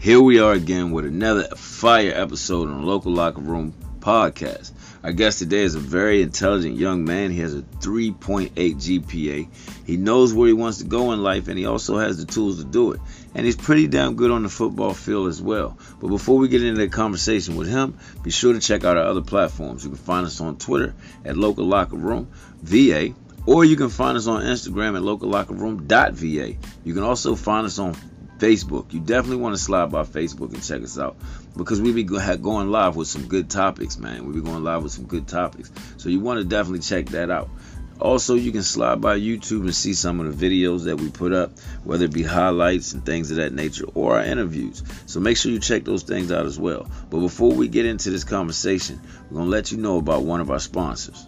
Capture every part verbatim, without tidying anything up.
Here we are again with another fire episode on the Local Locker Room podcast. Our guest today is a very intelligent young man. He has a three point eight G P A. He knows where he wants to go in life, and he also has the tools to do it. And he's pretty damn good on the football field as well. But before we get into the conversation with him, be sure to check out our other platforms. You can find us on Twitter at Local Locker Room V A, or you can find us on Instagram at local locker room dot v a. You can also find us on Facebook. You definitely want to slide by Facebook and check us out, because we be going live with some good topics, man. We be going live with some good topics. So you want to definitely check that out. Also, you can slide by YouTube and see some of the videos that we put up, whether it be highlights and things of that nature or our interviews. So make sure you check those things out as well. But before we get into this conversation, we're going to let you know about one of our sponsors.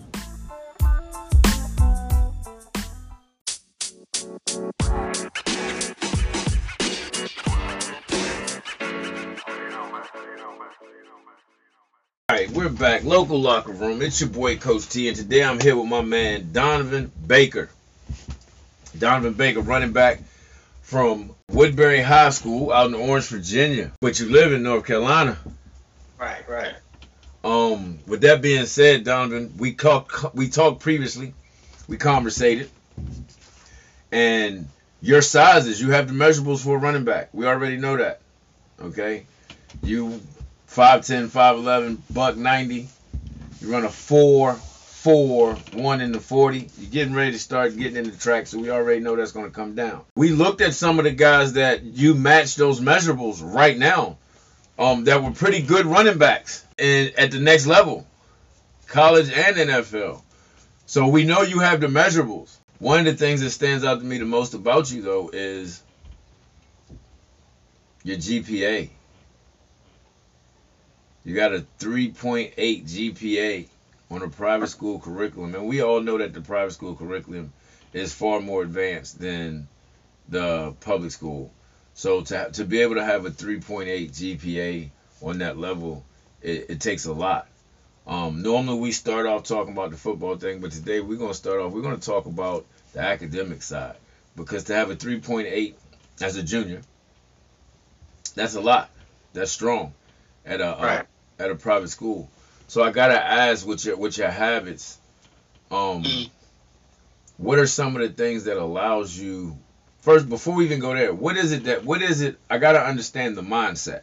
Alright, we're back. Local Locker Room. It's your boy, Coach T, and today I'm here with my man, Donovan Baker. Donovan Baker, running back from Woodbury High School out in Orange, Virginia, but you live in North Carolina. Right, right. Um, with that being said, Donovan, we talked we talked previously, we conversated, and your sizes, you have the measurables for a running back. We already know that. Okay? You five ten, five eleven, buck ninety. You run a four four one in the forty. You're getting ready to start getting in the track, so we already know that's going to come down. We looked at some of the guys that you match those measurables right now, um, that were pretty good running backs and at the next level, college and N F L. So we know you have the measurables. One of the things that stands out to me the most about you, though, is your G P A. You got a three point eight G P A on a private school curriculum. And we all know that the private school curriculum is far more advanced than the public school. So to, to be able to have a three point eight G P A on that level, it, it takes a lot. Um, normally we start off talking about the football thing, but today we're going to start off, we're going to talk about the academic side. Because to have a three point eight as a junior, that's a lot. That's strong at a, right. a at a private school. So I gotta ask, with your with your habits, um, mm. what are some of the things that allows you? First, before we even go there, what is it that what is it? I gotta understand the mindset.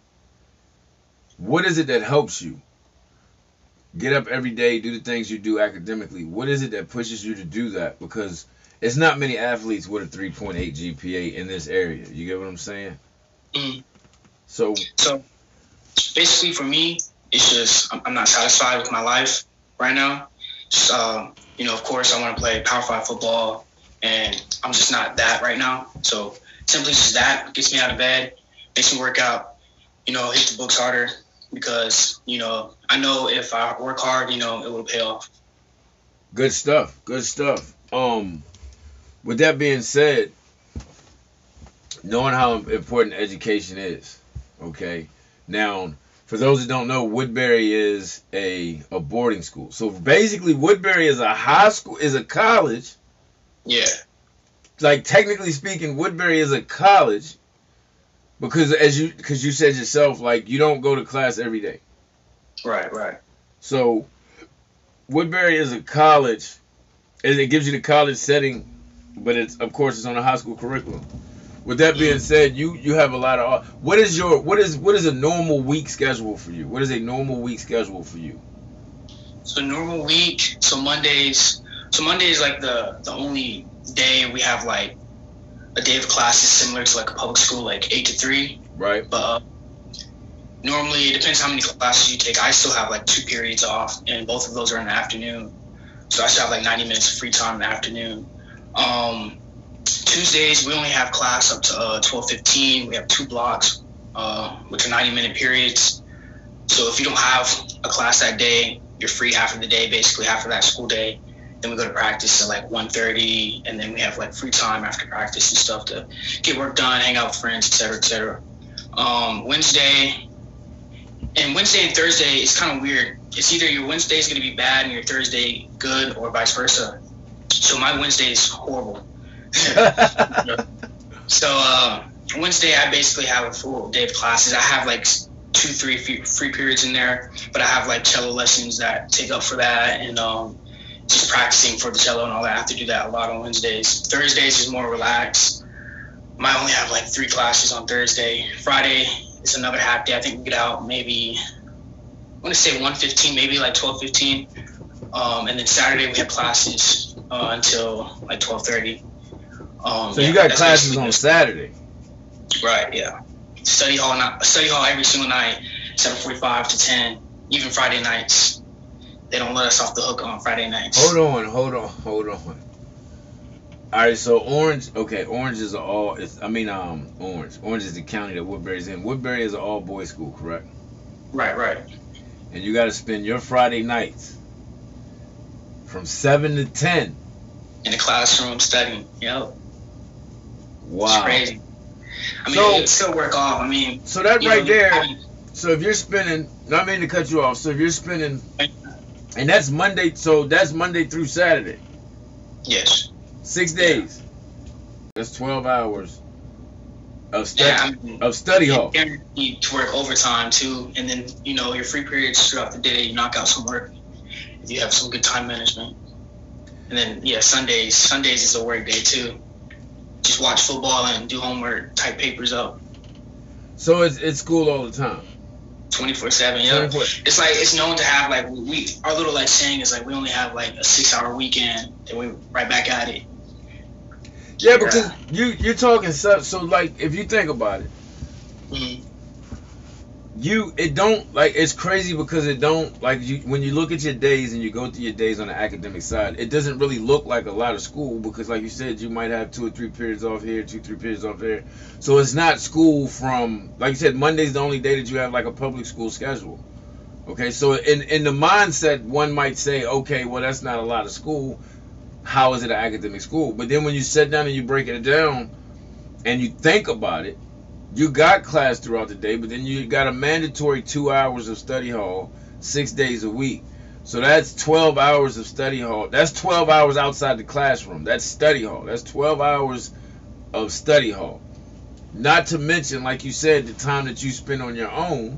What is it that helps you get up every day, do the things you do academically? What is it that pushes you to do that? Because it's not many athletes with a three point eight G P A in this area. You get what I'm saying? Mm. So. So. Basically, for me, it's just I'm not satisfied with my life right now. Just, uh, you know, of course, I want to play Power Five football, and I'm just not that right now. So simply just that gets me out of bed, makes me work out, you know, hit the books harder, because, you know, I know if I work hard, you know, it will pay off. Good stuff. Good stuff. Um, with that being said, knowing how important education is, okay. Now, for those that don't know, Woodbury is a, a boarding school. So basically, Woodbury is a high school, is a college. Yeah. Like, technically speaking, Woodbury is a college because as you because you said yourself, like, you don't go to class every day. Right, right. So Woodbury is a college, and it gives you the college setting, but it's of course it's on a high school curriculum. With that being said, you, you have a lot of. What is your what is what is a normal week schedule for you? What is a normal week schedule for you? So normal week. So Mondays. So Monday is like the the only day we have like a day of classes similar to like a public school, like eight to three. Right. But uh, normally it depends how many classes you take. I still have like two periods off, and both of those are in the afternoon. So I still have like ninety minutes of free time in the afternoon. Um. Tuesdays, we only have class up to uh, twelve fifteen. We have two blocks, uh, which are ninety minute periods. So if you don't have a class that day, you're free half of the day, basically half of that school day. Then we go to practice at like one thirty, and then we have like free time after practice and stuff to get work done, hang out with friends, et cetera, et cetera. Um, Wednesday, and Wednesday and Thursday is kind of weird. It's either your Wednesday is going to be bad and your Thursday good, or vice versa. So my Wednesday is horrible. So uh, Wednesday, I basically have a full day of classes. I have like two, three free periods in there, but I have like cello lessons that take up for that, and um, just practicing for the cello and all that. I have to do that a lot on Wednesdays. Thursdays is more relaxed. Might only have like three classes on Thursday. Friday is another half day. I think we get out maybe, I want to say one fifteen, maybe like twelve fifteen. Um, and then Saturday we have classes uh, until like twelve thirty. Um, so yeah, you got classes on Saturday? Right, yeah. Study hall, not study hall every single night, seven forty-five to ten. Even Friday nights, they don't let us off the hook on Friday nights. Hold on, hold on, hold on. All right, so Orange, okay, Orange is a all. It's, I mean, um, Orange, Orange is the county that Woodbury's in. Woodbury is an all boys school, correct? Right, right. And you got to spend your Friday nights from seven to ten in the classroom studying. Yep. Wow. It's crazy. I mean, so, it still work off. I mean, so that right know, there. So if you're spending, not meaning to cut you off. So if you're spending, and that's Monday. So that's Monday through Saturday. Yes. Six days. That's twelve hours of study yeah, I mean, of study hall. You're guaranteed to work overtime too, and then you know your free periods throughout the day. You knock out some work if you have some good time management. And then yeah, Sundays. Sundays is a work day too. Just watch football and do homework, type papers up. So it's it's school all the time. twenty-four seven, yeah. It's like it's known to have like we our little like saying is like we only have like a six hour weekend and we right back at it. Yeah, because yeah. you you're talking so, so like if you think about it, mm-hmm. you it don't like it's crazy because it don't like you when you look at your days and you go through your days on the academic side, it doesn't really look like a lot of school because like you said, you might have two or three periods off here, two three periods off there. So it's not school from like you said, Monday's the only day that you have like a public school schedule. Okay, so in in the mindset, one might say, okay, well that's not a lot of school. How is it an academic school? But then when you sit down and you break it down and you think about it, you got class throughout the day, but then you got a mandatory two hours of study hall, six days a week. So that's twelve hours of study hall. That's twelve hours outside the classroom. That's study hall. That's twelve hours of study hall. Not to mention, like you said, the time that you spend on your own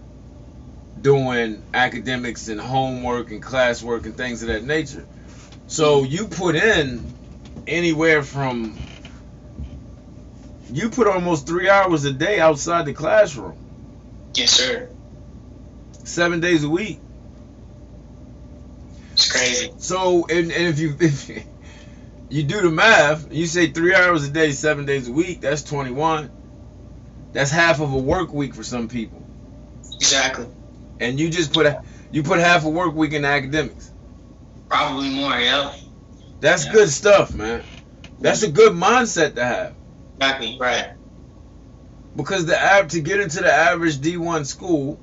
doing academics and homework and classwork and things of that nature. So you put in anywhere from, you put almost three hours a day outside the classroom. Yes, sir. Seven days a week. It's crazy. So, and, and if you if you do the math, you say three hours a day, seven days a week, that's twenty-one. That's half of a work week for some people. Exactly. And you just put a, you put half a work week in academics. Probably more, yeah. That's yeah. good stuff, man. That's a good mindset to have. Exactly, right. Because the app to get into the average D one school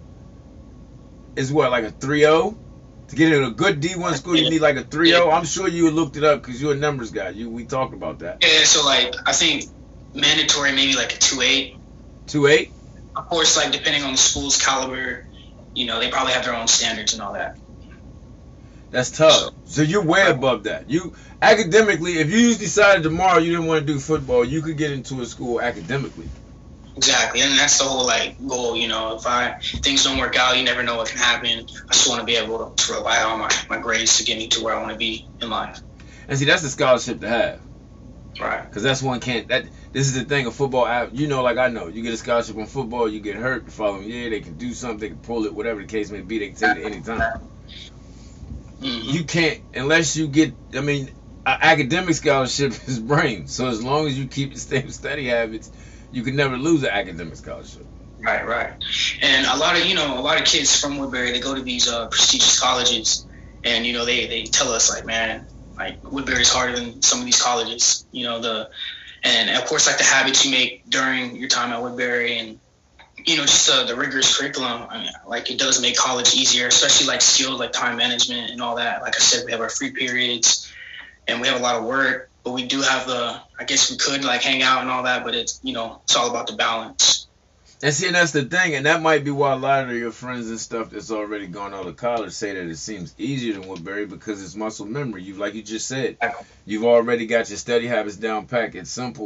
is what, like a three oh? To get into a good D one school, you need like a three oh. I'm sure you looked it up because you're a numbers guy. You we talked about that. Yeah, so like I think mandatory maybe like a two eight. two eight? Of course, like depending on the school's caliber, you know, they probably have their own standards and all that. That's tough. So you're way above that. You academically, if you decided tomorrow you didn't want to do football, you could get into a school academically. Exactly, and that's the whole like goal. You know, if I things don't work out, you never know what can happen. I just want to be able to, to rely on my, my grades to get me to where I want to be in life. And see, that's the scholarship to have. Right. Because that's one can't. That this is the thing of football. You know, like I know, you get a scholarship in football, you get hurt the following year, they can do something, they can pull it, whatever the case may be, they can take it any time. Mm-hmm. You can't unless you get. I mean, an academic scholarship is brain. So as long as you keep the same study habits, you can never lose an academic scholarship. Right, right. And a lot of you know a lot of kids from Woodbury, they go to these uh, prestigious colleges, and you know they they tell us like, man, like Woodbury's harder than some of these colleges. You know the, and of course like the habits you make during your time at Woodbury and. You know, just uh, the rigorous curriculum, I mean, like it does make college easier, especially like skills like time management and all that. Like I said, we have our free periods and we have a lot of work, but we do have the, I guess we could like hang out and all that, but it's, you know, it's all about the balance. And see, and that's the thing, and that might be why a lot of your friends and stuff that's already gone out of college say that it seems easier than Woodbury because it's muscle memory. You, like you just said, you've already got your study habits down packed. It's simple.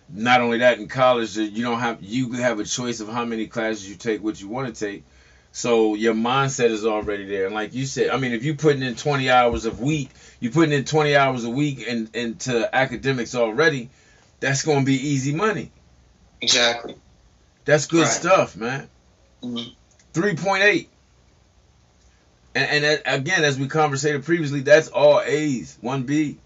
not only that, in college, you don't have you have a choice of how many classes you take, what you want to take. So your mindset is already there. And like you said, I mean, if you're putting in twenty hours a week, you're putting in twenty hours a week and in, into academics already, that's going to be easy money. Exactly. That's good right. stuff, man. Mm-hmm. three point eight. And, and that, again, as we conversated previously, that's all A's, one B.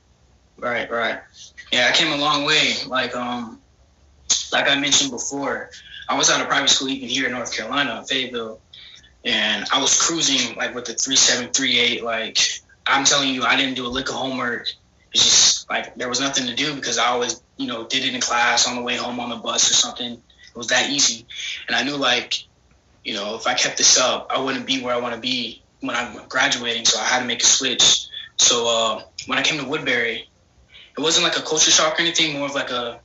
Right, right. Yeah, I came a long way. Like, um, like I mentioned before, I was out of private school even here in North Carolina, Fayetteville, and I was cruising like with the three seven three eight. Like, I'm telling you, I didn't do a lick of homework. It's just like there was nothing to do because I always, you know, did it in class on the way home on the bus or something. It was that easy, and I knew like, you know, if I kept this up, I wouldn't be where I want to be when I'm graduating. So I had to make a switch. So uh, when I came to Woodbury, it wasn't like a culture shock or anything, more of like a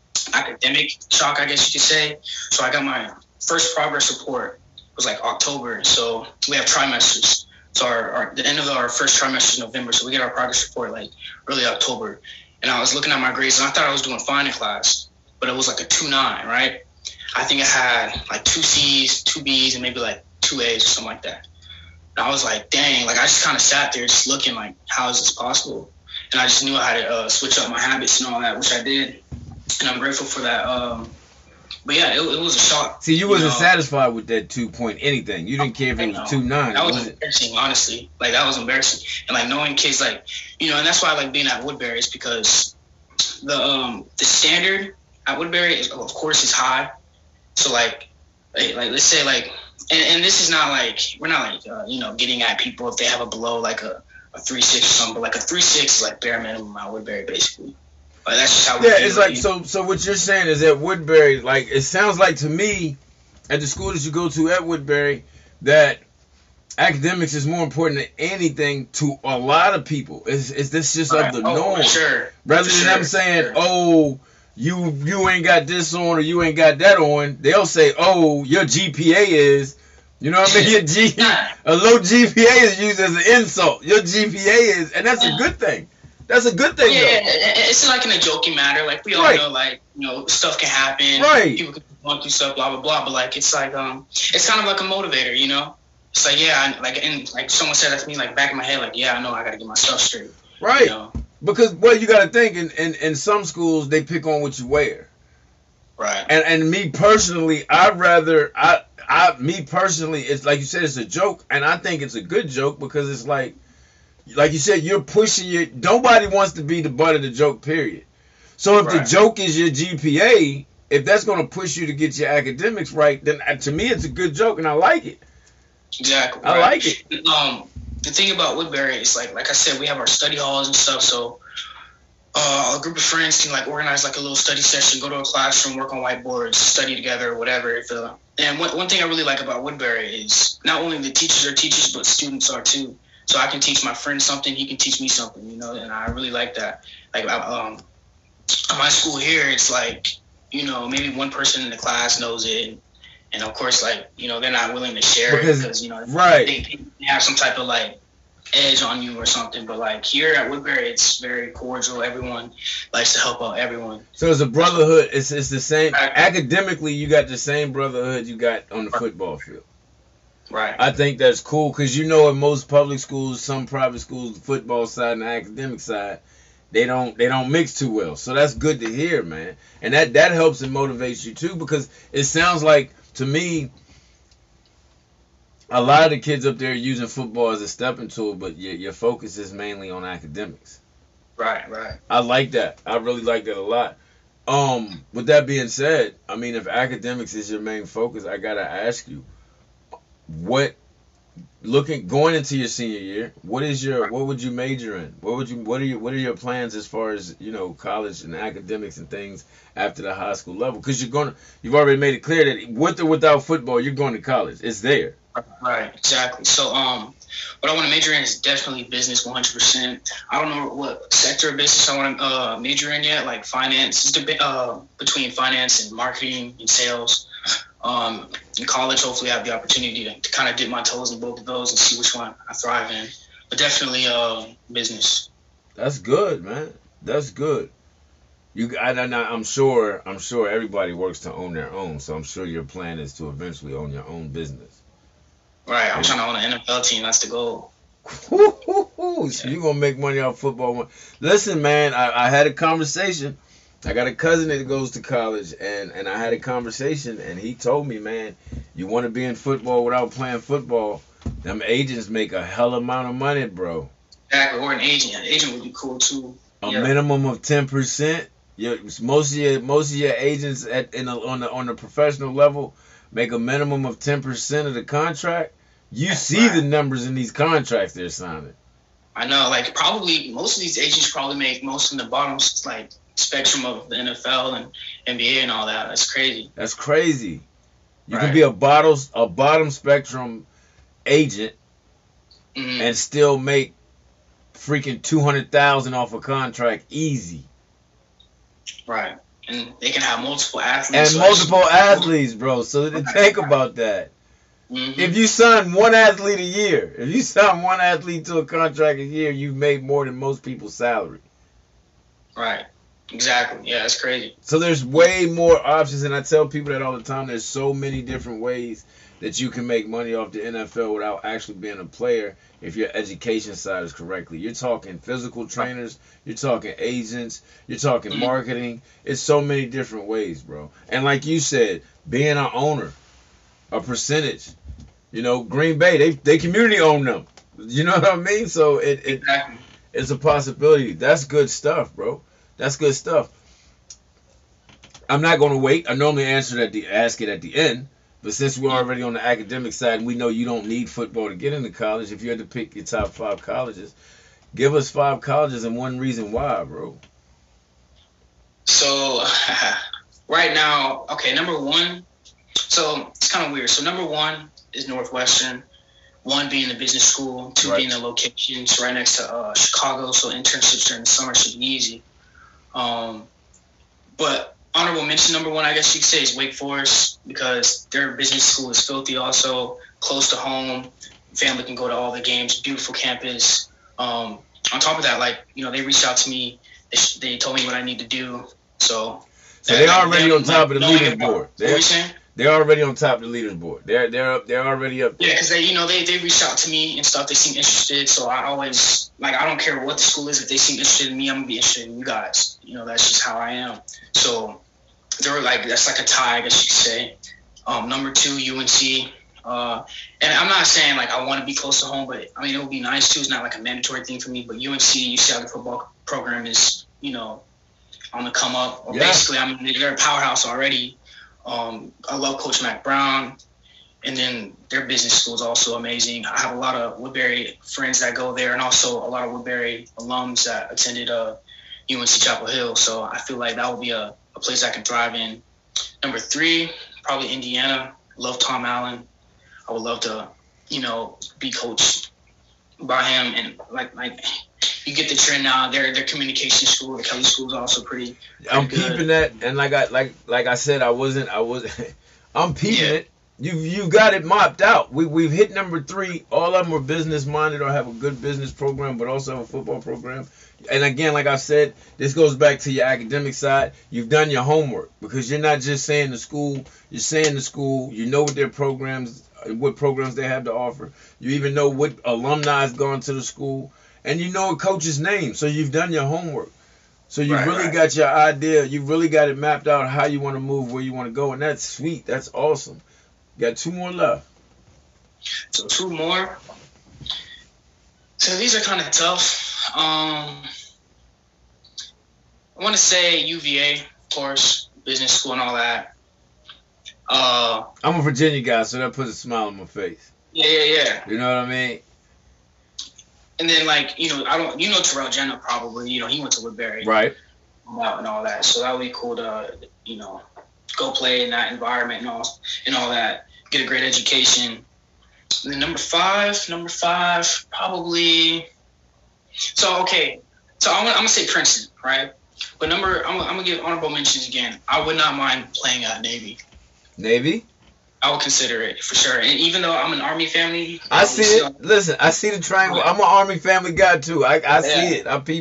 academic shock, I guess you could say. So I got my first progress report. It was like October. So we have trimesters. So our, our the end of our first trimester is November. So we get our progress report like early October. And I was looking at my grades and I thought I was doing fine in class, but it was like a two nine, right? I think I had like two C's, two B's, and maybe like two A's or something like that. And I was like, dang, like I just kind of sat there just looking like, how is this possible? And I just knew I had to uh, switch up my habits and all that, which I did. And I'm grateful for that. Um, but yeah, it, it was a shock. See, you wasn't know? satisfied with that two point anything. You didn't care if it was two nine. That was, was embarrassing, honestly. Like, that was embarrassing. And like knowing kids like, you know, and that's why I like being at Woodbury is because the um the standard at Woodbury is, of course, is high. So like, like, like let's say like, and, and this is not like, we're not like, uh, you know, getting at people if they have a below like a, a three six or something, but like a three six is like bare minimum at Woodbury, basically. Like, that's just how we yeah, do it's it. like, so so what you're saying is at Woodbury, like, it sounds like to me, at the school that you go to at Woodbury, that academics is more important than anything to a lot of people. Is is this just Right. of the Oh, norm? for sure. Rather For than sure. them saying, Sure. oh, you you ain't got this on or you ain't got that on, they'll say, oh, your G P A is, you know what I mean? Your G, a low G P A is used as an insult. Your G P A is, and that's a good thing. That's a good thing, Yeah, though. it's like in a joking matter. Like, we all Right. know, like, you know, stuff can happen. Right. People can go through stuff, blah, blah, blah. But, like, it's like, um, it's kind of like a motivator, you know? It's like, yeah, I, like, and, like, someone said that to me, like, back in my head, like, yeah, I know I got to get my stuff straight. Right. You know? Because, well, you got to think, in, in, in some schools, they pick on what you wear. Right. And and me personally, I'd rather, I, I, me personally, it's like you said, it's a joke. And I think it's a good joke because it's like, like you said, you're pushing your, nobody wants to be the butt of the joke, period. So if Right. the joke is your G P A, if that's going to push you to get your academics right, then uh, to me, it's a good joke and I like it. Exactly. I right. like it. Um, the thing about Woodbury is, like, like I said, we have our study halls and stuff. So uh, a group of friends can, like, organize, like, a little study session, go to a classroom, work on whiteboards, study together or whatever. If, uh, and one, one thing I really like about Woodbury is not only the teachers are teachers, but students are too. So I can teach my friend something, he can teach me something, you know, and I really like that. Like, um, at my school here, it's like, you know, maybe one person in the class knows it. And, of course, like, you know, they're not willing to share Because- it because, you know, right. they, they have some type of, like, edge on you or something. But, like, here at Woodbury, it's very cordial. Everyone likes to help out everyone. So it's a brotherhood. It's it's the same. Right. Academically, you got the same brotherhood you got on the football field. Right. I think that's cool because, you know, in most public schools, some private schools, the football side and the academic side, they don't they don't mix too well. So that's good to hear, man. And that, that helps and motivates you too, because it sounds like, to me, a lot of the kids up there are using football as a stepping tool, but your, your focus is mainly on academics. Right, right. I like that. I really like that a lot. Um, with that being said, I mean, if academics is your main focus, I gotta ask you, what, looking going into your senior year, what is your what would you major in? What would you what are your what are your plans as far as, you know, college and academics and things after the high school level? Because you're gonna you've already made it clear that with or without football, you're going to college. It's there. Right, exactly. So, um, what I want to major in is definitely business, one hundred percent. I don't know what sector of business I want to uh, major in yet, like finance. It's the, uh, between finance and marketing and sales. Um, in college, hopefully I have the opportunity to, to kind of dip my toes in both of those and see which one I thrive in. But definitely uh, business. That's good, man. That's good. You, I, I, I'm sure, I'm sure everybody works to own their own. So I'm sure your plan is to eventually own your own business. Right. I'm and, trying to own an N F L team. That's the goal. Woo, woo, woo. So yeah. You're gonna make money off football. Listen, man, I, I had a conversation. I got a cousin that goes to college, and, and I had a conversation, and he told me, man, you want to be in football without playing football, them agents make a hell amount of money, bro. Exactly, or an agent. An agent would be cool too. A yeah. minimum of ten percent. Your, most of your most of your agents at in a, on the on the professional level make a minimum of ten percent of the contract. You That's see right. the numbers in these contracts they're signing. I know, like probably most of these agents probably make most in the bottom like spectrum of the N F L and N B A and all that. That's crazy. That's crazy. You right. can be a bottom a bottom spectrum agent mm-hmm. and still make freaking two hundred thousand off a contract easy. Right, and they can have multiple athletes. And multiple athletes, bro. So think about that. Mm-hmm. If you sign one athlete a year, if you sign one athlete to a contract a year, you've made more than most people's salary. Right. Exactly. Yeah, that's crazy. So there's way more options, and I tell people that all the time. There's so many different ways that you can make money off the N F L without actually being a player if your education side is correctly. You're talking physical trainers, you're talking agents, you're talking mm-hmm. marketing. It's so many different ways, bro. And like you said, being an owner, a percentage. You know, Green Bay, they they community own them. You know what I mean? So it, it exactly. it's a possibility. That's good stuff, bro. That's good stuff. I'm not going to wait. I normally answer at the ask it at the end. But since we're already on the academic side, and we know you don't need football to get into college, if you had to pick your top five colleges, give us five colleges and one reason why, bro. So, right now, okay, number one, so it's kind of weird. So, number one is Northwestern, one being the business school, two right. being the location. It's right next to uh, Chicago, so internships during the summer should be easy. Um, but honorable mention number one, I guess you could say, is Wake Forest, because their business school is filthy, also close to home. Family can go to all the games. Beautiful campus. Um, on top of that, like, you know, they reached out to me. They, they told me what I need to do. So, so they're already on top of the leaders board. What are you saying? They're already on top of the leaders board. They're they're up. They're already up there. Yeah, because they, you know, they, they reached out to me and stuff. They seem interested. So I always, like, I don't care what the school is. If they seem interested in me, I'm gonna be interested in you guys. You know, that's just how I am. So they were like, that's like a tie, I guess you could say. Um, number two, U N C. Uh, and I'm not saying like I want to be close to home, but I mean it would be nice too. It's not like a mandatory thing for me. But U N C, U C L A football program is, you know, on the come up. Or yeah. Basically, I mean they're a powerhouse already. Um, I love Coach Mac Brown, and then their business school is also amazing. I have a lot of Woodbury friends that go there, and also a lot of Woodbury alums that attended uh, U N C Chapel Hill. So I feel like that would be a, a place I can thrive in. Number three, probably Indiana. Love Tom Allen. I would love to, you know, be coached by him. And like, like you get the trend now. Their their communication school, the Kelly School, is also pretty. pretty I'm good. peeping that, and like I like like I said, I wasn't. I was. I'm peeping Yeah. it. You you got it mopped out. We we've hit number three. All of them are business minded or have a good business program, but also have a football program. And again, like I said, this goes back to your academic side. You've done your homework, because you're not just saying the school. You're saying the school. You know what their programs, what programs they have to offer. You even know what alumni has gone to the school, and you know a coach's name. So you've done your homework. So you Right, really right. got your idea. You really got it mapped out how you want to move, where you want to go, and that's sweet. That's awesome. Got two more left. So two more. So these are kind of tough. Um, I want to say U V A, of course, business school and all that. Uh, I'm a Virginia guy, so that puts a smile on my face. yeah, yeah, yeah. You know what I mean? And then like you know, I don't, you know, Terrell Jenna probably. You know, he went to Woodbury, Right. and all that. So that would be cool to, you know, go play in that environment and all and all that. Get a great education. And then number five, number five, probably. So okay, so I'm gonna, I'm gonna say Princeton, right? But number, I'm, I'm gonna give honorable mentions again. I would not mind playing at Navy. Navy? I would consider it for sure. And even though I'm an Army family, I see it. Listen, I see the triangle. I'm an Army family guy too. I, I see Yeah. it. I peep it.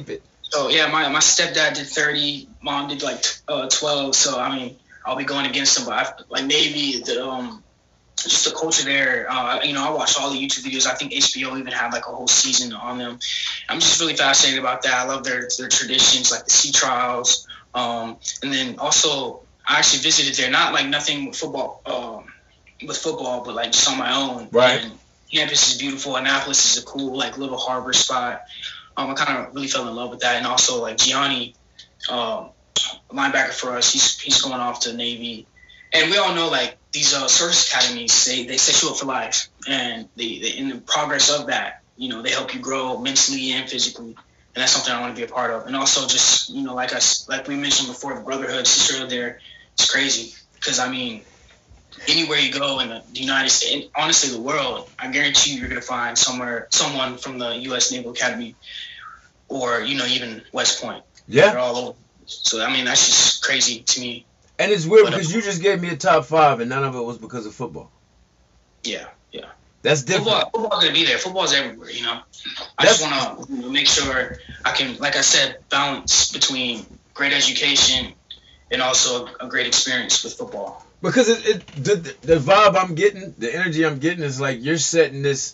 So yeah, my, my stepdad did thirty, mom did like uh, twelve. So I mean, I'll be going against them. But I, like Navy, the um, just the culture there. Uh, you know, I watched all the YouTube videos. I think H B O even had like a whole season on them. I'm just really fascinated about that. I love their their traditions, like the sea trials. Um, and then also, I actually visited there. Not like nothing with football, um, with football, but like just on my own. Right. And campus is beautiful. Annapolis is a cool like little harbor spot. Um, I kind of really fell in love with that. And also like Gianni, um, linebacker for us, he's he's going off to Navy. And we all know like these uh, service academies, they, they set you up for life. And they, they in the progress of that, you know, they help you grow mentally and physically. And that's something I want to be a part of. And also just, you know, like I, like we mentioned before, the brotherhood, sisterhood there, it's crazy. Because, I mean, anywhere you go in the United States, and honestly the world, I guarantee you you're going to find somewhere, someone from the U S Naval Academy or, you know, even West Point. Yeah. They're all over. So, I mean, that's just crazy to me. And it's weird But, uh, because you just gave me a top five and none of it was because of football. Yeah, yeah. That's different. Football, football's gonna be there. Football's everywhere, you know. I That's- just want to you know, make sure I can, like I said, balance between great education and also a great experience with football. Because it, it the, the vibe I'm getting, the energy I'm getting is like you're setting this,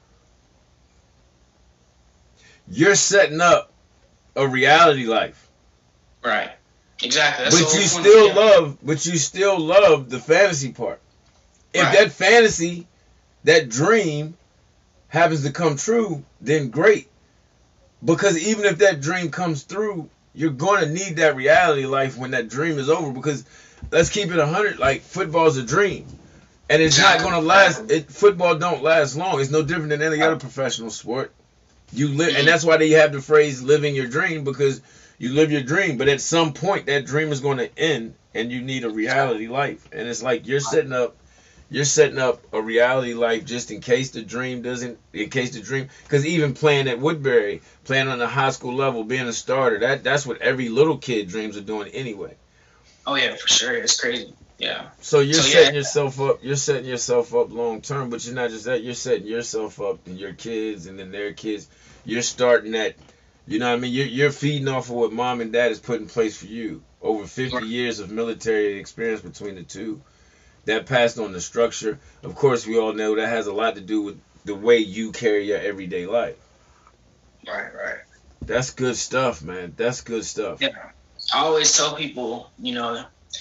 you're setting up a reality life. Right. Exactly. That's But the you whole point. still Yeah. love, but you still love the fantasy part. If Right. that fantasy, that dream, happens to come true, then great. Because even if that dream comes through, you're going to need that reality life when that dream is over. Because let's keep it a hundred. Like football's a dream, and it's not Exactly. going to last. It, football don't last long. It's no different than any other professional sport. You live, and that's why they have the phrase "living your dream," because you live your dream, but at some point that dream is going to end, and you need a reality life. And it's like you're setting up, you're setting up a reality life just in case the dream doesn't, in case the dream, because even playing at Woodbury, playing on the high school level, being a starter, that that's what every little kid dreams of doing anyway. Oh yeah, for sure. It's crazy. Yeah. So you're So, yeah. setting yourself up, you're setting yourself up long term, but you're not just that, you're setting yourself up and your kids and then their kids. You're starting that, you know what I mean? You're, you're feeding off of what mom and dad has put in place for you. Over fifty Right. years of military experience between the two. That passed on the structure. Of course, we all know that has a lot to do with the way you carry your everyday life. Right. Right. That's good stuff, man. That's good stuff. Yeah. I always tell people, you know,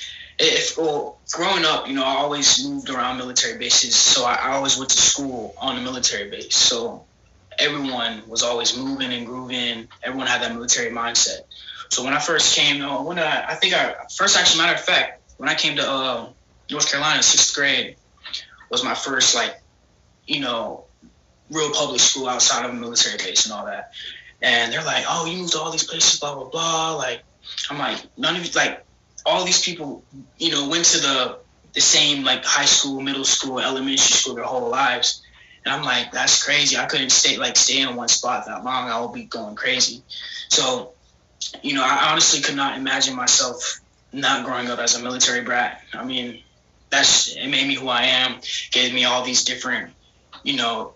if well, growing up, you know, I always moved around military bases, so I, I always went to school on a military base. So everyone was always moving and grooving. Everyone had that military mindset. So when I first came, uh, when I, I think I first actually, matter of fact, when I came to uh, North Carolina, sixth grade was my first like, you know, real public school outside of a military base and all that. And they're like, "Oh, you moved to all these places, blah blah blah." Like, I'm like, none of you, like, all these people, you know, went to the the same like high school, middle school, elementary school their whole lives. And I'm like, that's crazy. I couldn't stay like stay in one spot that long. I would be going crazy. So, you know, I honestly could not imagine myself not growing up as a military brat. I mean, that's it made me who I am. Gave me all these different, you know,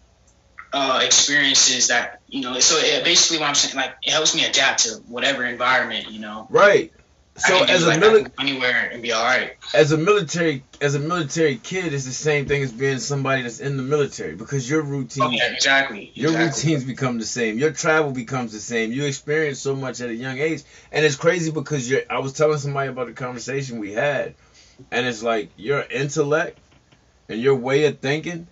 uh, experiences that, you know. So it, basically, what I'm saying, like, it helps me adapt to whatever environment, you know. Right. So I can do, as a like, I military, can go anywhere and be all right. as a military as a military kid, it's the same thing as being somebody that's in the military, because your routine, Oh, yeah, exactly. your exactly. routines become the same. Your travel becomes the same. You experience so much at a young age, and it's crazy because you're. I was telling somebody about the conversation we had, and it's like your intellect and your way of thinking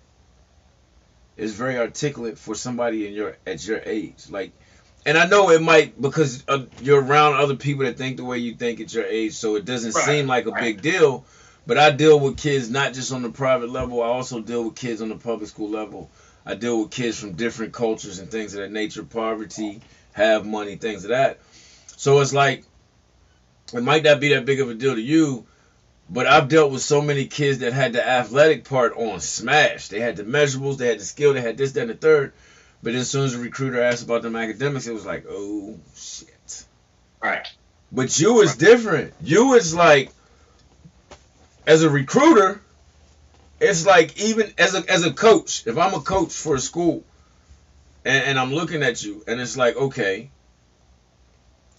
is very articulate for somebody in your at your age. Like, and I know it might because uh, you're around other people that think the way you think at your age, so it doesn't Right, seem like a right. big deal. But I deal with kids not just on the private level. I also deal with kids on the public school level. I deal with kids from different cultures and things of that nature, poverty, have money, things of that. So it's like, it might not be that big of a deal to you, but I've dealt with so many kids that had the athletic part on smash. They had the measurables, they had the skill, they had this, that, and the third. But as soon as the recruiter asked about them academics, it was like, oh, shit. Right. But you is different. You is like, as a recruiter, it's like even as a as a coach, if I'm a coach for a school and, and I'm looking at you and it's like, okay,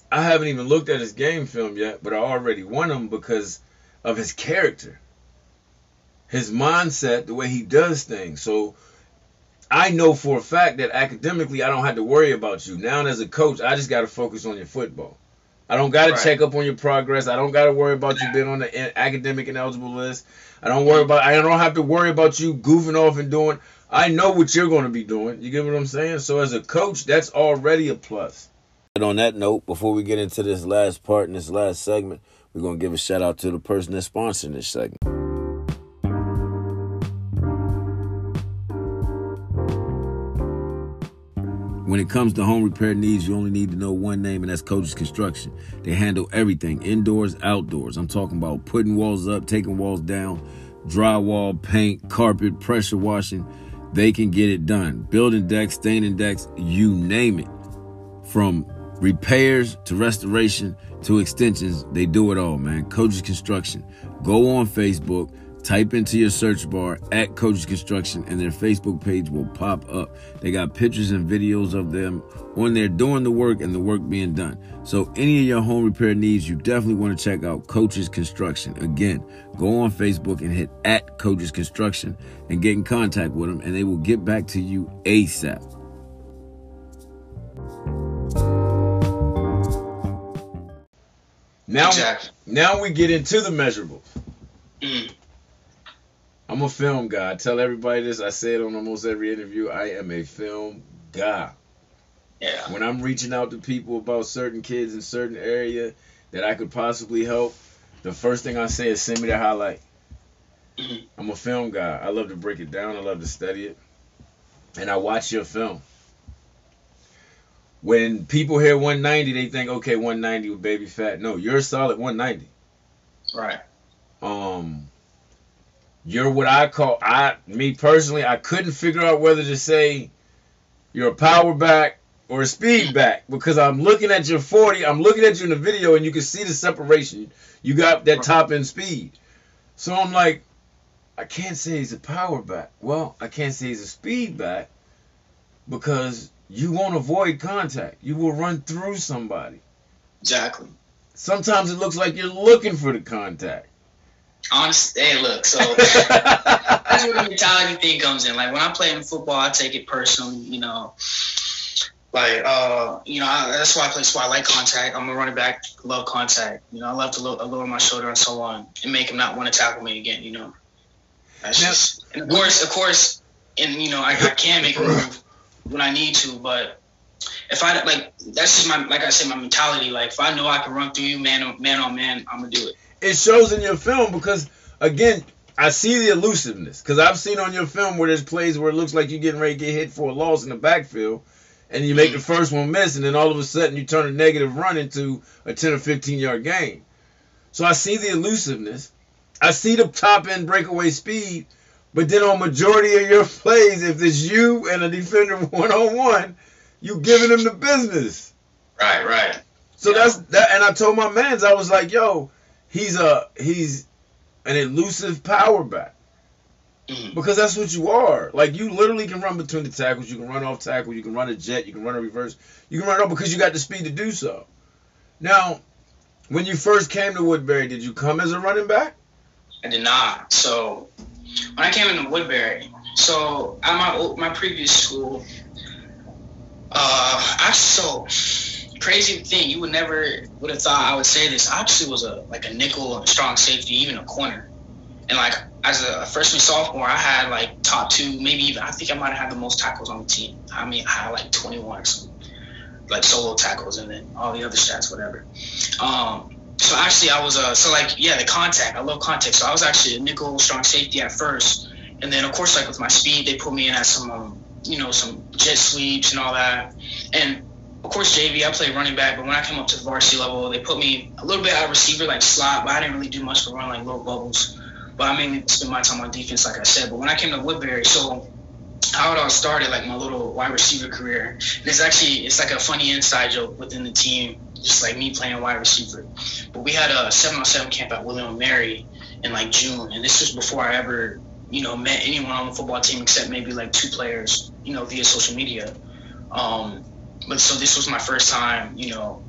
I haven't even looked at his game film yet, but I already want him because of his character, his mindset, the way he does things. So I know for a fact that academically I don't have to worry about you. Now as a coach, I just got to focus on your football. I don't got to right. check up on your progress. I don't got to worry about you being on the academic ineligible list. I don't worry about. I don't have to worry about you goofing off and doing. I know what you're going to be doing. You get what I'm saying? So as a coach, that's already a plus. But on that note, before we get into this last part in this last segment, we're going to give a shout out to the person that's sponsoring this segment. When it comes to home repair needs, you only need to know one name, and that's Coaches Construction. They handle everything, indoors, outdoors. I'm talking about putting walls up, taking walls down, drywall, paint, carpet, pressure washing. They can get it done. Building decks, staining decks, you name it. From repairs to restoration to extensions, they do it all, man. Coaches Construction. Go on Facebook, type into your search bar at Coaches Construction, and their Facebook page will pop up. They got pictures and videos of them on there doing the work and the work being done. So any of your home repair needs, you definitely want to check out Coaches Construction. Again, go on Facebook and hit at Coaches Construction and get in contact with them, and they will get back to you ASAP. Now, exactly. now we get into the measurables. Mm. I'm a film guy. I tell everybody this. I say it on almost every interview. I am a film guy. Yeah. When I'm reaching out to people about certain kids in certain area that I could possibly help, the first thing I say is send me the highlight. Mm-hmm. I'm a film guy. I love to break it down. I love to study it. And I watch your film. When people hear one ninety, they think, okay, one ninety with baby fat. No, you're a solid one ninety. Right. Um, you're what I call, I, me personally, I couldn't figure out whether to say you're a power back or a speed back, because I'm looking at your forty, I'm looking at you in the video, and you can see the separation. You got that top end speed. So I'm like, I can't say he's a power back. Well, I can't say he's a speed back because you won't avoid contact. You will run through somebody. Exactly. Sometimes it looks like you're looking for the contact. Honestly, hey, look, so that's where the mentality thing comes in. Like, when I'm playing football, I take it personally, you know. Like, uh, you know, I, that's why I play. That's why I like contact. I'm a running back, love contact. You know, I love to lo- lower my shoulder and so on, and make him not want to tackle me again. You know, that's now, just. And of course, of course, and you know, I, I can make a move when I need to, but if I like, that's just my, like I said, my mentality. Like, if I know I can run through you, man, on, man on man, I'm gonna do it. It shows in your film because, again, I see the elusiveness. Because I've seen on your film where there's plays where it looks like you're getting ready to get hit for a loss in the backfield, and you make the first one miss, and then all of a sudden you turn a negative run into a ten or fifteen yard gain. So I see the elusiveness. I see the top end breakaway speed, but then on majority of your plays, if it's you and a defender one on one, you giving them the business. Right, right. So yeah. that's that. And I told my mans, I was like, yo, he's a he's an elusive power back. Mm. Because that's what you are. Like, you literally can run between the tackles. You can run off tackle. You can run a jet. You can run a reverse. You can run it off because you got the speed to do so. Now, when you first came to Woodbury, did you come as a running back? I did not. So when I came into Woodbury, so at my my previous school, uh, I so crazy thing, you would never would have thought I would say this. I actually was a like a nickel, a strong safety, even a corner, and like as a freshman sophomore, I had like top two, maybe even I think I might have had the most tackles on the team. I mean, I had like twenty-one or something, like solo tackles, and then all the other stats, whatever. Um, so actually, I was a so like yeah, the contact. I love contact. So I was actually a nickel, strong safety at first, and then of course, like with my speed, they put me in at some um, you know some jet sweeps and all that, and of course, J V, I played running back, but when I came up to the varsity level, they put me a little bit at receiver, like slot, but I didn't really do much for running, like little bubbles. But I mainly spent my time on defense, like I said. But when I came to Woodbury, so how it all started, like my little wide receiver career, and it's actually, it's like a funny inside joke within the team, just like me playing wide receiver. But we had a seven on seven camp at William and Mary in like June, and this was before I ever, you know, met anyone on the football team except maybe like two players, you know, via social media. Um, But so this was my first time, you know,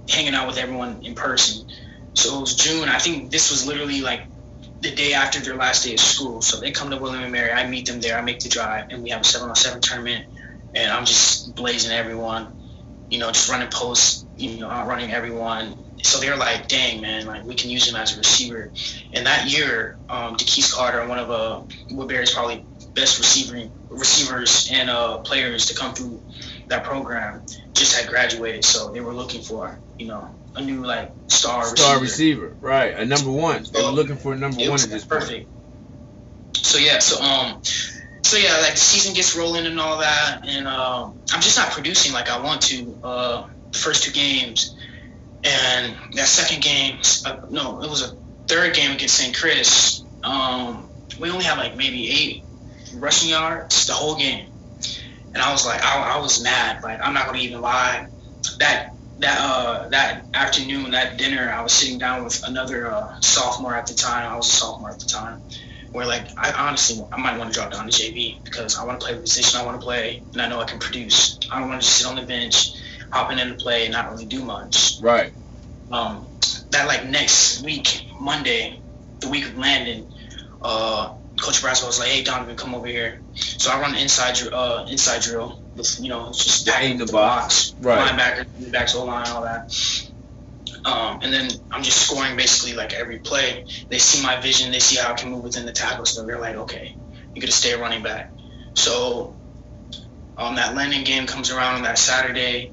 hanging out with everyone in person. So it was June. I think this was literally like the day after their last day of school. So they come to William and Mary. I meet them there. I make the drive, and we have a seven on seven tournament. And I'm just blazing everyone, you know, just running posts, you know, outrunning everyone. So they're like, dang, man, like we can use him as a receiver. And that year, um, DeKeith Carter, one of uh, Woodbury's probably best receiving receivers and uh, players to come through that program, just had graduated. So they were looking for, you know, a new like star star receiver. receiver, right? A number one. They were looking for a number it one was at this perfect. point. So yeah, so um, so yeah, like the season gets rolling and all that, and um, I'm just not producing like I want to. Uh, the first two games, and that second game, uh, no, it was a third game against Saint Chris. Um, we only had like maybe eight rushing yards the whole game, and I was like, I, I was mad. Like I'm not gonna even lie. That that uh that afternoon, that dinner, I was sitting down with another uh, sophomore at the time. I was a sophomore at the time. Where like I honestly I might want to drop down to J V because I want to play the position I want to play, and I know I can produce. I don't want to just sit on the bench, hopping into play, and not really do much. Right. Um, that like next week, Monday, the week of landing, uh, Coach Braswell was like, "Hey Donovan, come over here." So I run inside uh inside drill with, you know, just in the, the box, box. Right? Linebacker, backs, O line, all that. Um, and then I'm just scoring basically like every play. They see my vision. They see how I can move within the tackle. So they're like, okay, you got to stay running back. So um, that landing game comes around on that Saturday,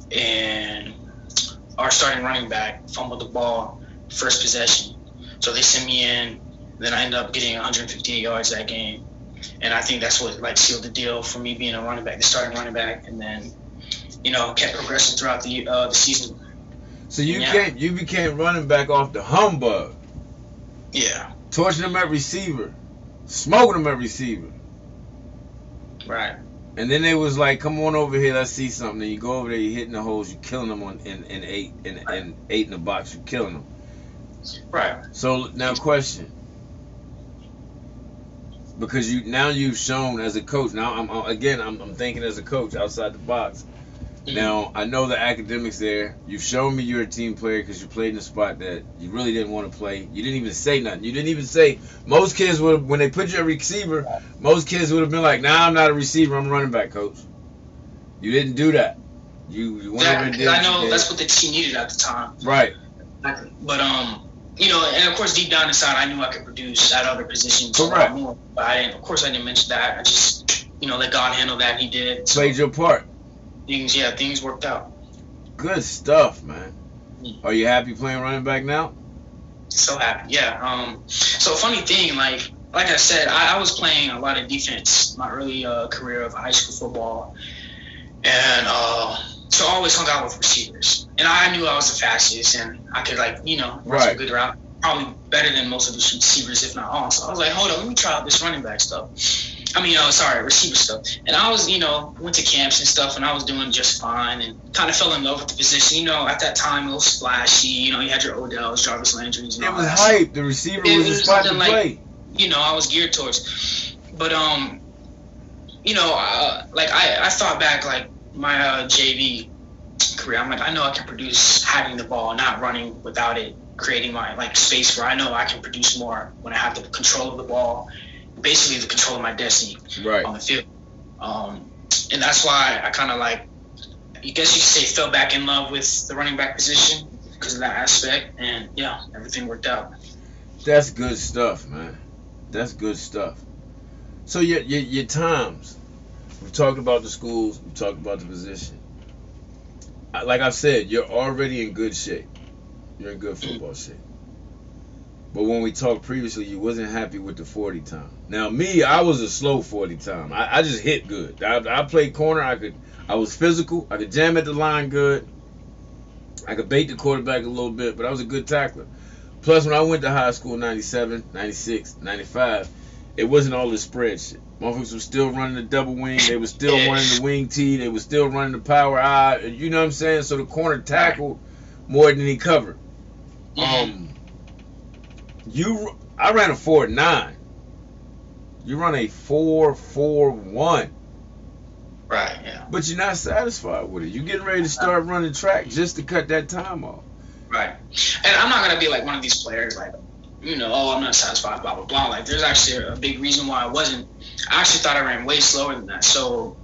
and our starting running back fumbled the ball first possession. So they send me in. Then I end up getting one hundred fifty-eight yards that game. And I think that's what like sealed the deal for me being a running back, the starting running back. And then, you know, kept progressing throughout the uh, the season. So you yeah. came, you became running back off the humbug. Yeah. Torching them at receiver, smoking them at receiver. Right. And then they was like, "Come on over here, let's see something." And you go over there, you hitting the holes, you killing them on in, in eight, in, right. in eight in the box, you killing them. Right. So now, question. Because you now you've shown as a coach. Now I'm again I'm, I'm thinking as a coach outside the box. Now, I know the academics there. You've shown me you're a team player because you played in a spot that you really didn't want to play. You didn't even say nothing. You didn't even say. Most kids would have, when they put you at receiver, most kids would have been like, "Nah, I'm not a receiver. I'm a running back, coach." You didn't do that. You, you went yeah, over and did I know that's what the team needed at the time. Right. But, um, you know, and of course, deep down inside, I knew I could produce at other positions. Correct. A lot more. But I didn't, of course, I didn't mention that. I just, you know, let God handle that. And he did. So. Played your part. Things, yeah, things worked out. Good stuff, man. Are you happy playing running back now? So happy, yeah. Um, so funny thing, like like I said, I, I was playing a lot of defense my early uh, career of high school football, and uh, so I always hung out with receivers, and I knew I was the fastest, and I could like you know run right. some good route, probably better than most of the receivers, if not all. So I was like, hold on, let me try out this running back stuff. I mean, uh, sorry, receiver stuff. And I was, you know, went to camps and stuff, and I was doing just fine and kind of fell in love with the position. You know, at that time, it was flashy. You know, you had your Odells, Jarvis Landrys. And it all was that hype. stuff. The receiver it was a spot to like, play. You know, I was geared towards. But, um, you know, uh, like, I, I thought back, like, my uh, J V career. I'm like, I know I can produce having the ball, not running without it, creating my, like, space where I know I can produce more when I have the control of the ball. Basically the control of my destiny right. on the field. Um, and that's why I kind of like, I guess you could say, fell back in love with the running back position because of that aspect. And yeah, everything worked out. That's good stuff, man. That's good stuff. So your, your, your times, we've talked about the schools, we've talked about the position. Like I've said, you're already in good shape. You're in good football shape. But when we talked previously, you wasn't happy with the forty time. Now me, I was a slow forty time. I, I just hit good. I, I played corner. I could. I was physical. I could jam at the line good. I could bait the quarterback a little bit, but I was a good tackler. Plus, when I went to high school, ninety-seven, ninety-six, ninety-five, it wasn't all this spread shit. Motherfuckers were still running the double wing. They were still running the wing T. They were still running the power I. You know what I'm saying? So the corner tackled more than he covered. Um. You, I ran a four nine. You run a four four one. Right. Yeah. But you're not satisfied with it. You're getting ready to start running track just to cut that time off. Right. And I'm not gonna be like one of these players, like, you know, oh, I'm not satisfied, blah blah blah. Like, there's actually a big reason why I wasn't. I actually thought I ran way slower than that. So,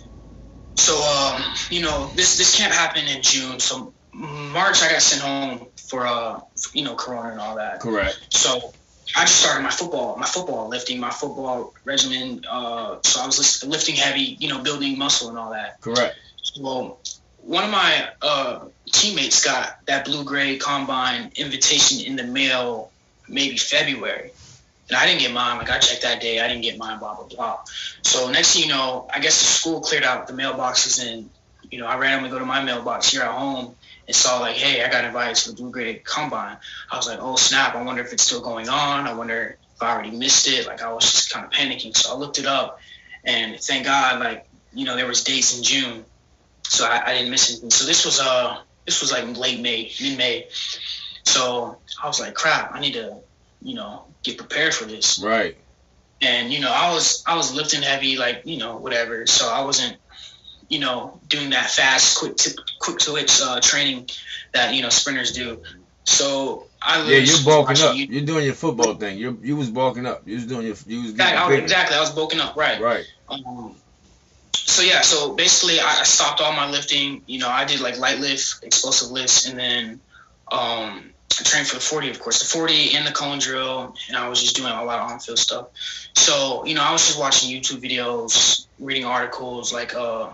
so um, you know, this this camp happened in June. So March, I got sent home for uh, you know, Corona and all that. Correct. So I just started my football, my football lifting, my football regimen. Uh, so I was lifting heavy, you know, building muscle and all that. Correct. Well, one of my uh, teammates got that Blue Gray Combine invitation in the mail, maybe February. And I didn't get mine. Like, I checked that day. I didn't get mine, blah, blah, blah. So next thing you know, I guess the school cleared out the mailboxes, and, you know, I randomly go to my mailbox here at home and saw, like, hey, I got invited to the Blue Gray Combine. I was like, oh, snap. I wonder if it's still going on. I wonder if I already missed it. Like, I was just kind of panicking. So I looked it up, and thank God, like, you know, there was dates in June. So I, I didn't miss anything. So this was uh this was like late May, mid-May. So I was like, crap, I need to, you know, get prepared for this. Right. And, you know, I was I was lifting heavy, like, you know, whatever. So I wasn't, you know, doing that fast, quick to, quick twitch uh, training that, you know, sprinters do. So I yeah, you're bulking up. You, you're doing your football thing. You you was bulking up. You was doing your you was exactly. I was, exactly. I was bulking up. Right. Right. Um, so yeah. So basically, I, I stopped all my lifting. You know, I did like light lift, explosive lifts, and then um, I trained for the forty, of course, the forty and the cone drill, and I was just doing a lot of on-field stuff. So, you know, I was just watching YouTube videos, reading articles, like uh,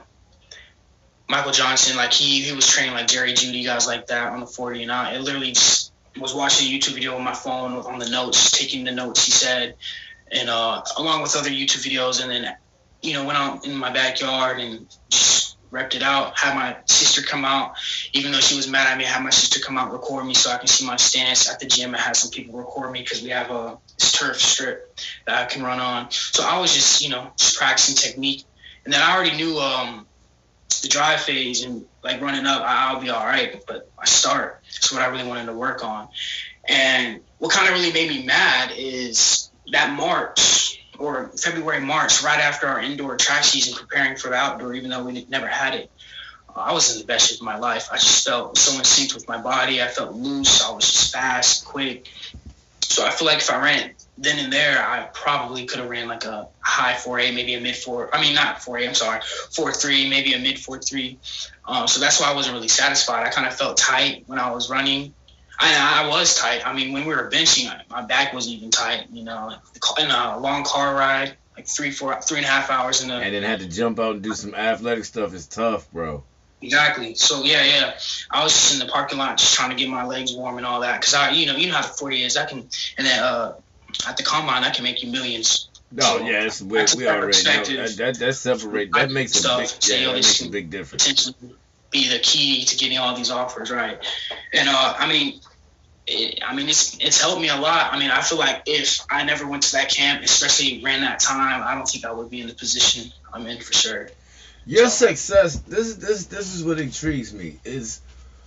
Michael Johnson, like he he was training like Jerry Judy, guys like that on the forty, and I, I literally just was watching a YouTube video on my phone on the notes, taking the notes he said, and uh, along with other YouTube videos, and then, you know, went out in my backyard and just repped it out. Had my sister come out, even though she was mad at me. I had my sister come out and record me so I can see my stance at the gym. I had some people record me because we have a this turf strip that I can run on. So I was just, you know, just practicing technique, and then I already knew um, the drive phase and like running up, I'll be all right. But my start is what I really wanted to work on. And what kind of really made me mad is that March or February, March, right after our indoor track season, preparing for the outdoor, even though we never had it. Uh, I was in the best shape of my life. I just felt so in sync with my body. I felt loose. I was just fast, quick. So I feel like if I ran then and there, I probably could have ran like a high four eight, maybe a mid four. I mean, not four eight, I'm sorry, four three, maybe a mid four three. Um, so that's why I wasn't really satisfied. I kind of felt tight when I was running. I, I was tight. I mean, when we were benching, my back wasn't even tight, you know, in a long car ride, like three, four, three and a half hours in a. And then had to jump out and do some athletic stuff is tough, bro. Exactly. So yeah, yeah. I was just in the parking lot just trying to get my legs warm and all that. Cause I, you know, you know how the forty is. I can, and then uh, at the combine, I can make you millions. No, so, yeah, it's, we, we already know that. That, that separate. That makes a stuff, big, so, yeah, you know, that makes a big difference. Potentially be the key to getting all these offers, right? And uh, I mean. It, I mean, it's it's helped me a lot. I mean, I feel like if I never went to that camp, especially ran that time, I don't think I would be in the position I'm in for sure. Your success, this this this is what intrigues me. Is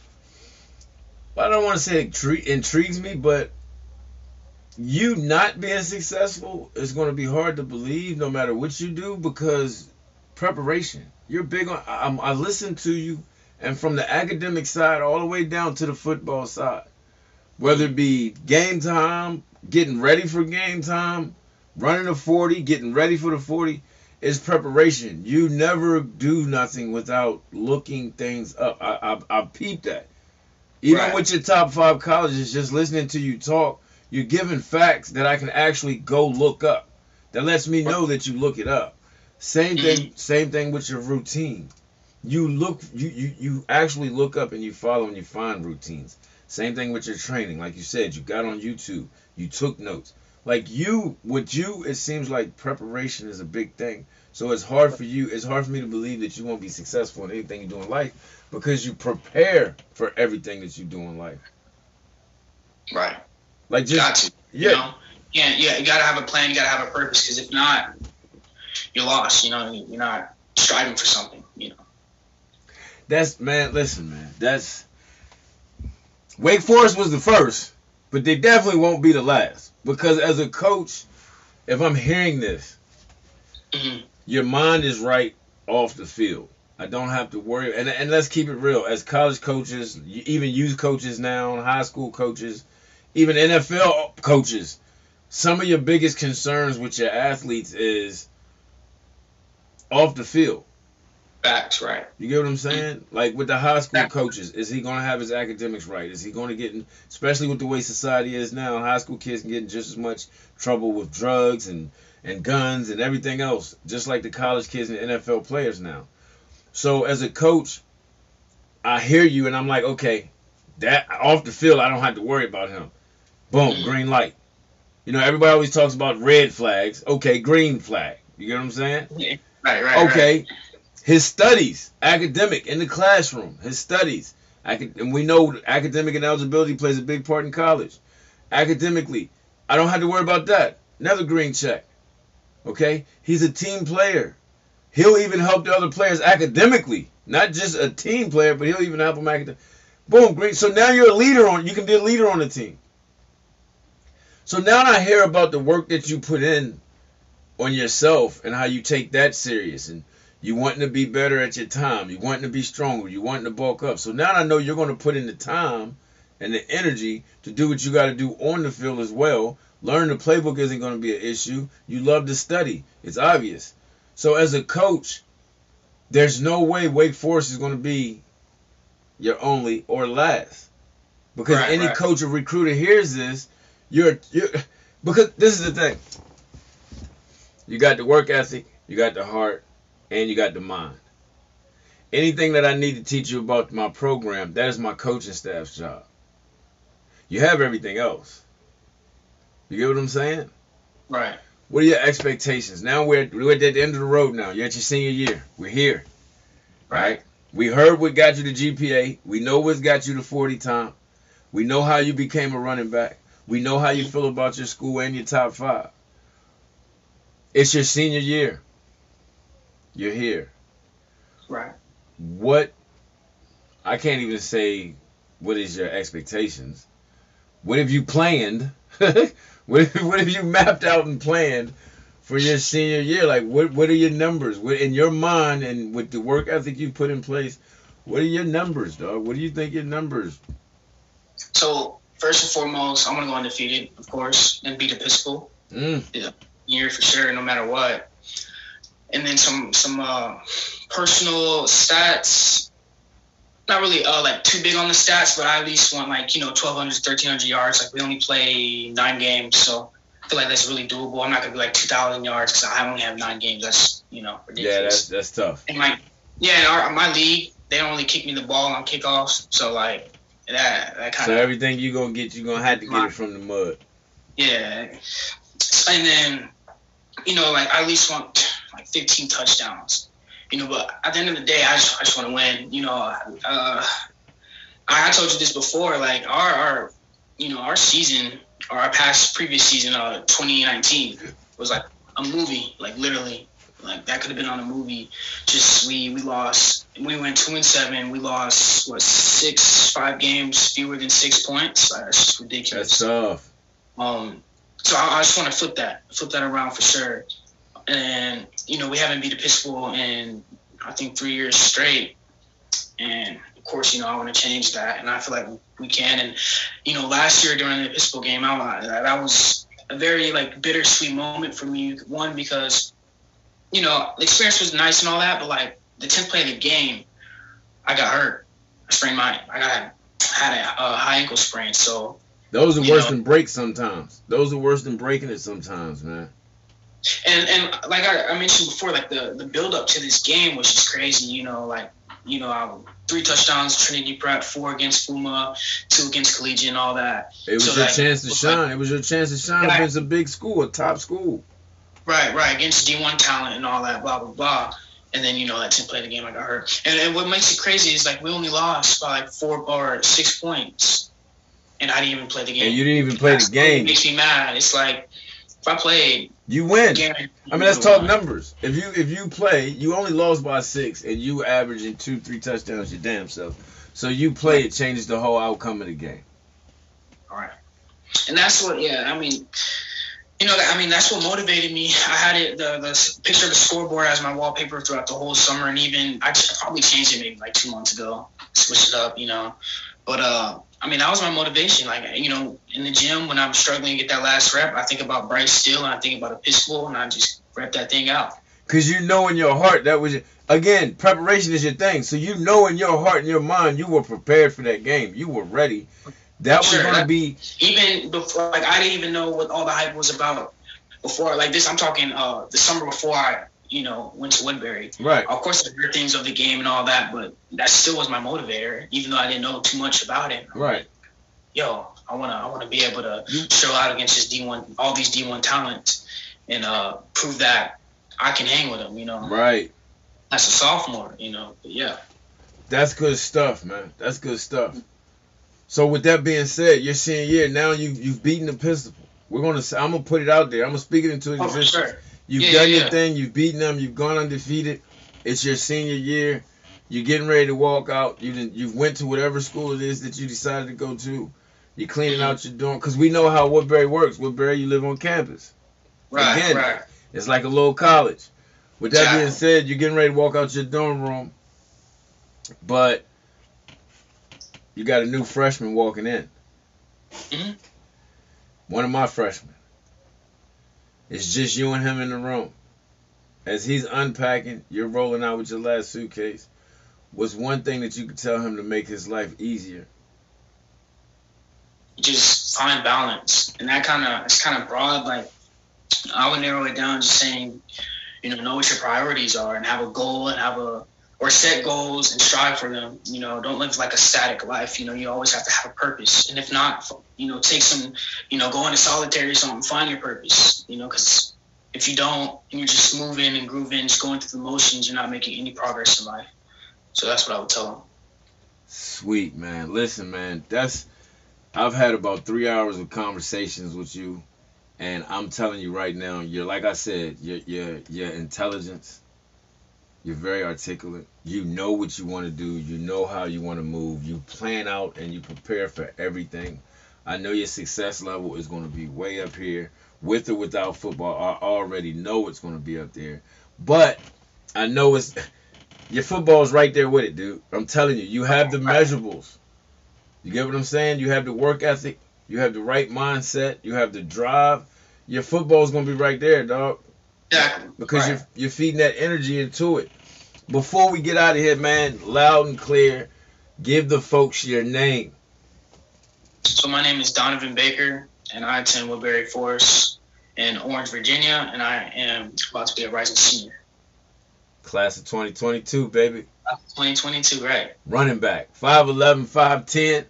I don't want to say it intrigues me, but you not being successful is going to be hard to believe, no matter what you do, because preparation. You're big on. I, I listen to you, and from the academic side all the way down to the football side. Whether it be game time, getting ready for game time, running a forty, getting ready for the forty, is preparation. You never do nothing without looking things up. I I, I peeped that. Even right. with your top five colleges, just listening to you talk, you're giving facts that I can actually go look up. That lets me know that you look it up. Same thing. Same thing with your routine. You look. You you you actually look up and you follow and you find routines. Same thing with your training. Like you said, you got on YouTube. You took notes. Like you, with you, it seems like preparation is a big thing. So it's hard for you. It's hard for me to believe that you won't be successful in anything you do in life because you prepare for everything that you do in life. Right. Like just got to. Yeah. You know? Yeah. Yeah. You gotta have a plan. You gotta have a purpose. Because if not, you're lost. You know, you're not striving for something. You know. That's man. Listen, man. That's. Wake Forest was the first, but they definitely won't be the last. Because as a coach, if I'm hearing this, mm-hmm. your mind is right off the field. I don't have to worry. And and let's keep it real. As college coaches, even youth coaches now, high school coaches, even N F L coaches, some of your biggest concerns with your athletes is off the field. Facts, right. You get what I'm saying? Like with the high school coaches, is he going to have his academics right? Is he going to get in, especially with the way society is now, high school kids can get in just as much trouble with drugs and, and guns and everything else, just like the college kids and N F L players now. So as a coach, I hear you and I'm like, okay, that off the field, I don't have to worry about him. Boom, green light. You know, everybody always talks about red flags. Okay, green flag. You get what I'm saying? Yeah. Right, right. Okay. Right. His studies, academic, in the classroom, his studies. And we know academic and eligibility plays a big part in college. Academically, I don't have to worry about that. Another green check. Okay? He's a team player. He'll even help the other players academically. Not just a team player, but he'll even help them academically. Boom, green. So now you're a leader on, you can be a leader on the team. So now I hear about the work that you put in on yourself and how you take that serious, and you wanting to be better at your time, you wanting to be stronger, you wanting to bulk up. So now I know you're going to put in the time and the energy to do what you got to do on the field as well. Learn the playbook isn't going to be an issue. You love to study. It's obvious. So as a coach, there's no way Wake Forest is going to be your only or last. Because right, any right. coach or recruiter hears this, you're, you're because this is the thing. You got the work ethic, you got the heart, and you got the mind. Anything that I need to teach you about my program, that is my coaching staff's job. You have everything else. You get what I'm saying? Right. What are your expectations? Now we're, we're at the end of the road now. You're at your senior year. We're here. Right? We heard what got you to G P A. We know what's got you to forty time. We know how you became a running back. We know how you feel about your school and your top five. It's your senior year. You're here. Right. What, I can't even say what is your expectations. What have you planned? what, have, what have you mapped out and planned for your senior year? Like, what what are your numbers? What, in your mind and with the work ethic you put in place, what are your numbers, dog? What do you think your numbers? So, first and foremost, I'm going to go undefeated, of course, and beat Episcopal. Mm. Yeah, year for sure, no matter what. And then some some uh, personal stats. Not really uh, like too big on the stats, but I at least want like, you know, twelve hundred, thirteen hundred yards. Like we only play nine games, so I feel like that's really doable. I'm not gonna be like two thousand yards because I only have nine games. That's, you know, ridiculous. Yeah, that's that's tough. And like, yeah, in our, my league, they don't really kick me the ball on kickoffs, so like that that kind so of. So everything you gonna get, you gonna have to get my, it from the mud. Yeah, and then, you know, like I at least want like fifteen touchdowns. You know, but at the end of the day, I just, I just want to win. You know, uh, I, I told you this before. Like our, our, you know, our season or our past previous season, uh, twenty nineteen, was like a movie. Like literally, like that could have been on a movie. Just we we lost. We went two and seven. We lost what six, five games, fewer than six points. Like, that's just ridiculous. That's tough. Um, so I, I just want to flip that, flip that around for sure. And, you know, we haven't beat Episcopal in, I think, three years straight. And, of course, you know, I want to change that. And I feel like we can. And, you know, last year during the Episcopal game, I, that was a very, like, bittersweet moment for me. One, because, you know, the experience was nice and all that. But, like, the tenth play of the game, I got hurt. I sprained my, I got, had a, a high ankle sprain. So. Those are worse know, than breaks sometimes. Those are worse than breaking it sometimes, man. And and like I, I mentioned before, like the, the build up to this game was just crazy. You know, like you know, I, three touchdowns, Trinity Prep, four against Fuma, two against Collegiate, and all that. It was so, your like, chance to shine. Like, it was your chance to shine like, against a big school, a top school. Right, right, against D one talent and all that, blah blah blah. And then you know that didn't play the game, I got hurt. And, and what makes it crazy is like we only lost by like four or six points, and I didn't even play the game. And you didn't even play That's the game. It makes me mad. It's like if I played. You win. Game, I mean, let's talk numbers. If you if you play, you only lost by six, and you averaging two, three touchdowns your damn self. So you play, it changes the whole outcome of the game. All right. And that's what, yeah, I mean, You know, I mean, that's what motivated me. I had it the the picture of the scoreboard as my wallpaper throughout the whole summer, and even I probably changed it maybe like two months ago, switched it up, you know. But uh, I mean, that was my motivation. Like, you know, in the gym when I'm struggling to get that last rep, I think about Bryce Steele and I think about Episcopal, and I just rep that thing out. Cause you know in your heart that was your, again, preparation is your thing. So you know in your heart and your mind you were prepared for that game. You were ready. That sure, was going to be even before. Like I didn't even know what all the hype was about before. Like this, I'm talking uh, the summer before I, you know, went to Woodbury. Right. Of course, I heard things of the game and all that, but that still was my motivator, even though I didn't know too much about it. Right. Like, yo, I wanna, I wanna be able to show out against this D one, all these D one talents, and uh, prove that I can hang with them. You know. Right. As a sophomore, you know. But yeah. That's good stuff, man. That's good stuff. So with that being said, your senior year, now you you've beaten the Episcopal. We're gonna I'm gonna put it out there. I'm gonna speak it into existence. Oh, sure. You've yeah, done yeah, your yeah. thing. You've beaten them. You've gone undefeated. It's your senior year. You're getting ready to walk out. You didn't, you've went to whatever school it is that you decided to go to. You're cleaning mm-hmm. out your dorm because we know how Woodbury works. Woodbury, you live on campus. Right, Again, right. It's like a little college. With that exactly. being said, you're getting ready to walk out your dorm room, but you got a new freshman walking in. Mm-hmm. One of my freshmen. It's just you and him in the room. As he's unpacking, you're rolling out with your last suitcase. What's one thing that you could tell him to make his life easier? Just find balance. And that kind of, it's kind of broad. Like, I would narrow it down just saying, you know, know what your priorities are and have a goal and have a, or set goals and strive for them. You know, don't live like a static life. You know, you always have to have a purpose. And if not, you know, take some, you know, go into solitary or something, find your purpose, you know, because if you don't, and you're just moving and grooving, just going through the motions, you're not making any progress in life. So that's what I would tell them. Sweet, man. Listen, man, that's, I've had about three hours of conversations with you, and I'm telling you right now, you're, like I said, your your your intelligence, you're very articulate. You know what you want to do. You know how you want to move. You plan out and you prepare for everything. I know your success level is going to be way up here. With or without football, I already know it's going to be up there. But I know it's your football is right there with it, dude. I'm telling you, you have the measurables. You get what I'm saying? You have the work ethic. You have the right mindset. You have the drive. Your football is going to be right there, dog. Exactly. Because right. you're, you're feeding that energy into it. Before we get out of here, man, loud and clear, give the folks your name. So my name is Donovan Baker, and I attend Woodbury Forest in Orange, Virginia, and I am about to be a rising senior. Class of twenty twenty-two, baby. twenty twenty-two, right. Running back, five eleven, five ten,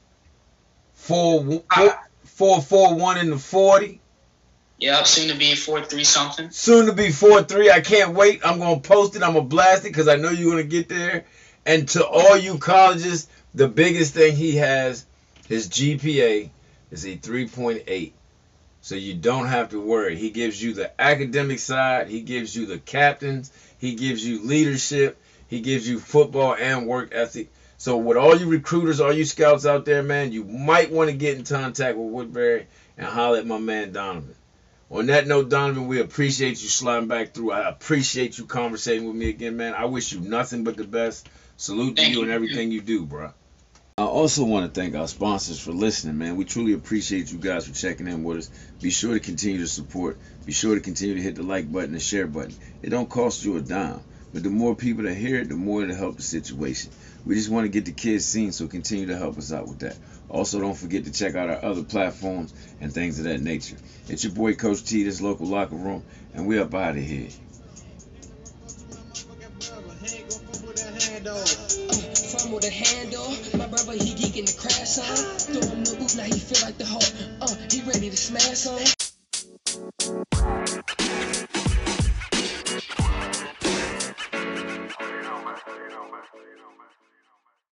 four four one in the forty. Yep, soon to be four three something. Soon to be four three. I can't wait. I'm going to post it. I'm going to blast it because I know you're going to get there. And to all you colleges, the biggest thing he has, his G P A is a three point eight. So you don't have to worry. He gives you the academic side. He gives you the captains. He gives you leadership. He gives you football and work ethic. So with all you recruiters, all you scouts out there, man, you might want to get in contact with Woodbury and holler at my man Donovan. On that note, Donovan, we appreciate you sliding back through. I appreciate you conversating with me again, man. I wish you nothing but the best. Salute to you and everything you do, bro. I also want to thank our sponsors for listening, man. We truly appreciate you guys for checking in with us. Be sure to continue to support. Be sure to continue to hit the like button and share button. It don't cost you a dime, but the more people that hear it, the more it'll help the situation. We just want to get the kids seen, so continue to help us out with that. Also, don't forget to check out our other platforms and things of that nature. It's your boy, Coach T, this local locker room, and we up out of here. Fumble the handle, my brother he geeking the crash on. Throw him the oop, now he feel like the Hulk. Uh, he ready to smash on.